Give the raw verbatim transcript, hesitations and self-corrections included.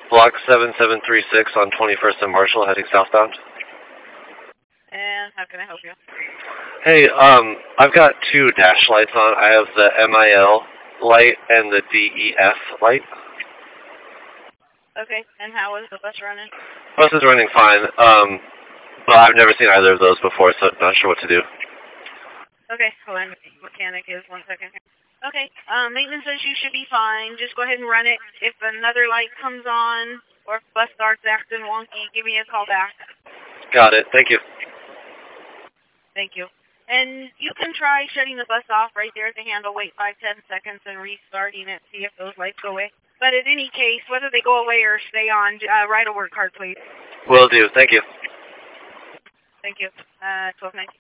Block seven seven three six on twenty-first and Marshall, heading southbound. And how can I help you? Hey, um, I've got two dash lights on. I have the M I L light and the D E F light. Okay, and how is the bus running? Bus is running fine, um, but I've never seen either of those before, so I'm not sure what to do. Okay, hold on. Mechanic is one second. Okay, um, maintenance says you should be fine. Just go ahead and run it. If another light comes on or if bus starts acting wonky, give me a call back. Got it. Thank you. Thank you. And you can try shutting the bus off right there at the handle, wait five, ten seconds, and restarting it, see if those lights go away. But in any case, whether they go away or stay on, uh, write a work card, please. Will do. Thank you. Thank you. Uh, twelve nineteen.